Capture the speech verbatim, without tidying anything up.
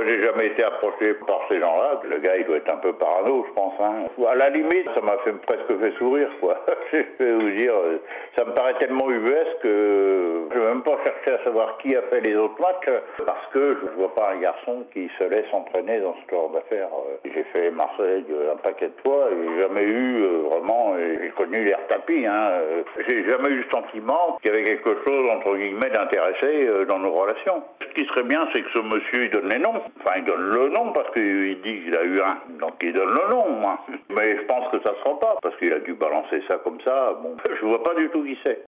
n'ai jamais été approché par ces gens-là. Le gars, il doit être un peu parano, je pense. Hein. À la limite, ça m'a fait presque fait sourire, quoi. Je peux vous dire, ça me paraît tellement ubuesque que je ne vais même pas chercher à savoir qui a fait les autres matchs, parce que je ne vois pas un garçon qui se laisse entraîner dans ce genre d'affaires. J'ai fait Marseille un paquet de fois, et j'ai jamais eu vraiment, j'ai connu l'air tapis, hein. J'ai jamais eu le sentiment qu'il y avait quelque chose, entre guillemets, d'intéressé dans nos relations. Ce qui serait bien, c'est que ce monsieur, il donne les noms. Enfin, il donne le nom parce qu'il dit qu'il a eu un. Donc, il donne le nom, moi. Mais je pense que ça se fera pas parce qu'il a dû balancer ça comme ça. Bon, je vois pas du tout qui c'est.